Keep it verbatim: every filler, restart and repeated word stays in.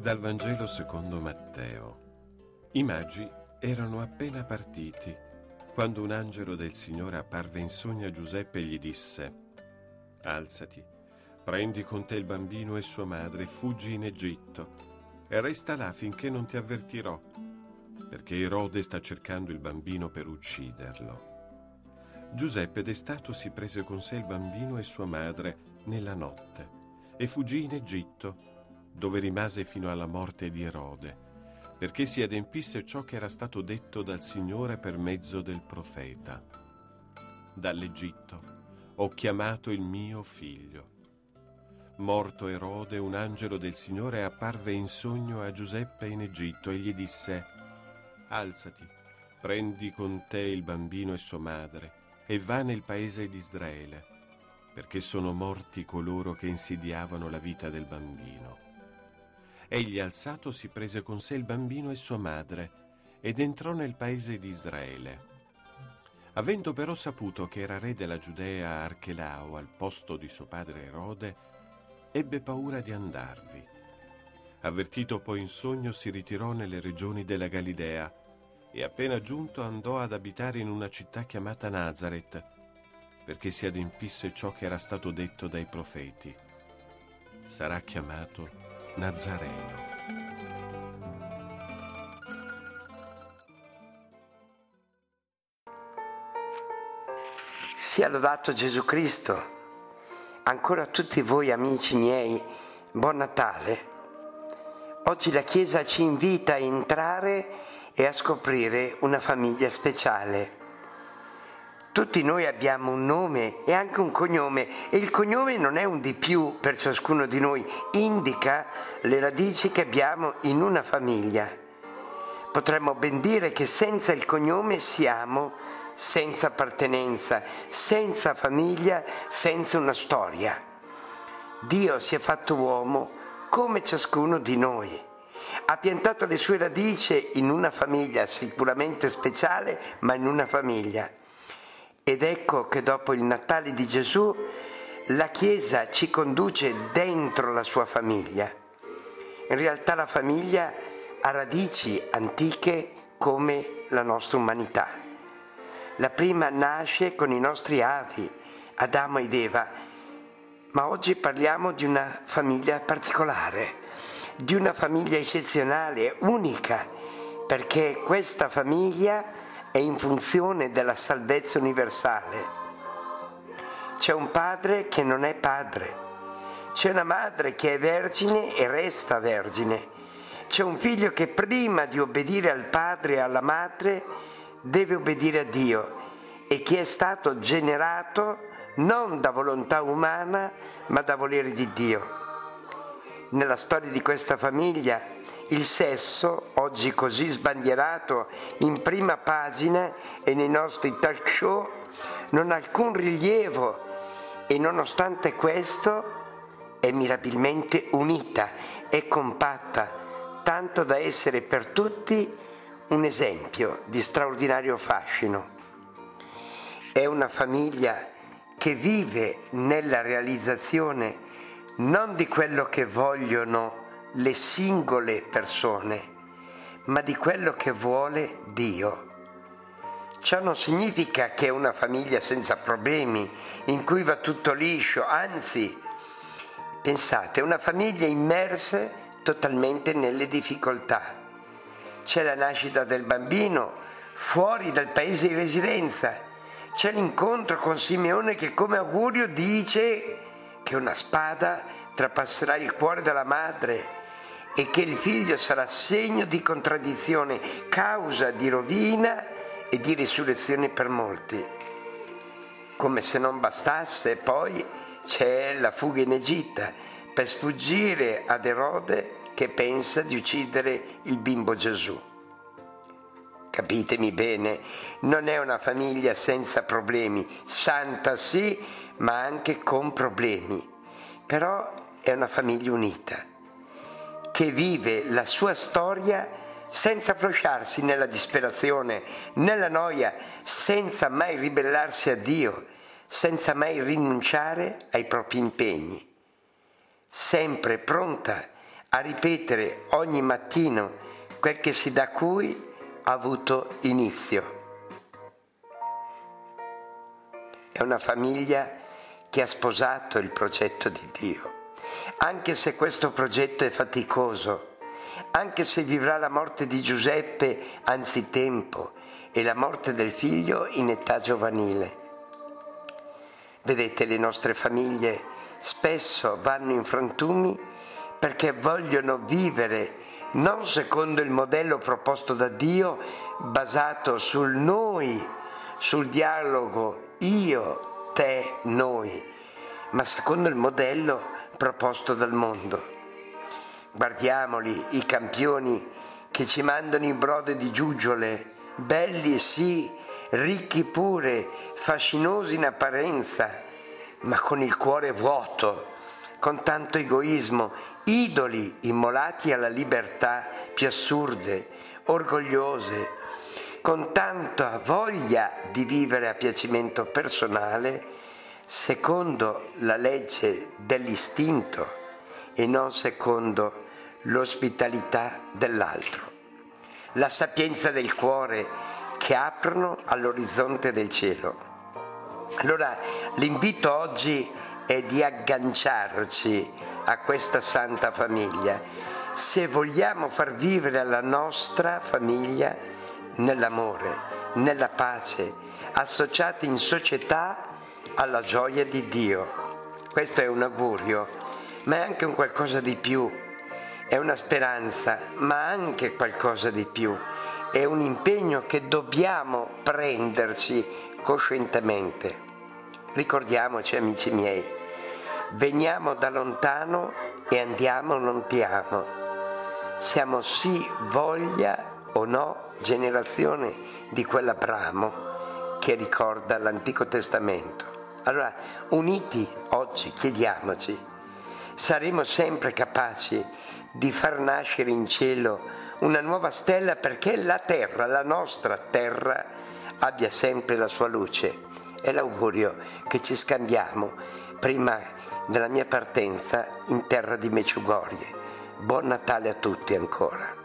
Dal Vangelo secondo Matteo. I magi erano appena partiti quando un angelo del Signore apparve in sogno a Giuseppe e gli disse: «Alzati, prendi con te il bambino e sua madre e fuggi in Egitto e resta là finché non ti avvertirò, perché Erode sta cercando il bambino per ucciderlo». Giuseppe destato si prese con sé il bambino e sua madre nella notte e fuggì in Egitto, dove rimase fino alla morte di Erode, perché si adempisse ciò che era stato detto dal Signore per mezzo del profeta: «Dall'Egitto ho chiamato il mio figlio». Morto Erode, un angelo del Signore apparve in sogno a Giuseppe in Egitto e gli disse: «Alzati, prendi con te il bambino e sua madre e va nel paese di Israele, perché sono morti coloro che insidiavano la vita del bambino». Egli alzato si prese con sé il bambino e sua madre ed entrò nel paese di Israele. Avendo però saputo che era re della Giudea Archelao al posto di suo padre Erode, ebbe paura di andarvi. Avvertito poi in sogno, si ritirò nelle regioni della Galilea e appena giunto andò ad abitare in una città chiamata Nazaret, perché si adempisse ciò che era stato detto dai profeti: sarà chiamato Nazareno. Sia lodato Gesù Cristo. Ancora a tutti voi amici miei, buon Natale. Oggi la Chiesa ci invita a entrare e a scoprire una famiglia speciale. Tutti noi abbiamo un nome e anche un cognome, e il cognome non è un di più per ciascuno di noi, indica le radici che abbiamo in una famiglia. Potremmo ben dire che senza il cognome siamo senza appartenenza, senza famiglia, senza una storia. Dio si è fatto uomo come ciascuno di noi. Ha piantato le sue radici in una famiglia sicuramente speciale, ma in una famiglia. Ed ecco che dopo il Natale di Gesù la Chiesa ci conduce dentro la sua famiglia. In realtà la famiglia ha radici antiche come la nostra umanità. La prima nasce con i nostri avi, Adamo ed Eva, ma oggi parliamo di una famiglia particolare, di una famiglia eccezionale, unica, perché questa famiglia è in funzione della salvezza universale. C'è un padre che non è padre, c'è una madre che è vergine e resta vergine, c'è un figlio che prima di obbedire al padre e alla madre deve obbedire a Dio, e che è stato generato non da volontà umana ma da volere di Dio. Nella storia di questa famiglia il sesso, oggi così sbandierato in prima pagina e nei nostri talk show, non ha alcun rilievo, e nonostante questo è mirabilmente unita e compatta, tanto da essere per tutti un esempio di straordinario fascino. È una famiglia che vive nella realizzazione non di quello che vogliono le singole persone, ma di quello che vuole Dio. Ciò non significa che è una famiglia senza problemi, in cui va tutto liscio, anzi, pensate, è una famiglia immersa totalmente nelle difficoltà. C'è la nascita del bambino fuori dal paese di residenza, c'è l'incontro con Simeone che come augurio dice che una spada trapasserà il cuore della madre e che il figlio sarà segno di contraddizione, causa di rovina e di risurrezione per molti. Come se non bastasse, poi c'è la fuga in Egitto per sfuggire ad Erode che pensa di uccidere il bimbo Gesù. Capitemi bene, non è una famiglia senza problemi, santa sì, ma anche con problemi. Però è una famiglia unita, che vive la sua storia senza afflosciarsi nella disperazione, nella noia, senza mai ribellarsi a Dio, senza mai rinunciare ai propri impegni, sempre pronta a ripetere ogni mattino quel che si da cui ha avuto inizio. È una famiglia che ha sposato il progetto di Dio, anche se questo progetto è faticoso, anche se vivrà la morte di Giuseppe anzitempo e la morte del figlio in età giovanile. Vedete, le nostre famiglie spesso vanno in frantumi perché vogliono vivere non secondo il modello proposto da Dio, basato sul noi, sul dialogo io, te, noi, ma secondo il modello proposto dal mondo. Guardiamoli, i campioni che ci mandano i brode di giuggiole, belli sì, ricchi pure, fascinosi in apparenza, ma con il cuore vuoto, con tanto egoismo, idoli immolati alla libertà più assurde, orgogliose, con tanta voglia di vivere a piacimento personale, secondo la legge dell'istinto e non secondo l'ospitalità dell'altro. La sapienza del cuore che aprono all'orizzonte del cielo. Allora l'invito oggi è di agganciarci a questa santa famiglia, se vogliamo far vivere la nostra famiglia nell'amore, nella pace, associati in società alla gioia di Dio. Questo è un augurio, ma è anche un qualcosa di più, è una speranza, ma anche qualcosa di più, è un impegno che dobbiamo prenderci coscientemente. Ricordiamoci, amici miei, veniamo da lontano e andiamo lontano. Siamo sì voglia o no generazione di quell'Abramo che ricorda l'Antico Testamento. Allora, uniti oggi, chiediamoci, saremo sempre capaci di far nascere in cielo una nuova stella perché la terra, la nostra terra, abbia sempre la sua luce. È l'augurio che ci scambiamo prima della mia partenza in terra di Meciugorie. Buon Natale a tutti ancora.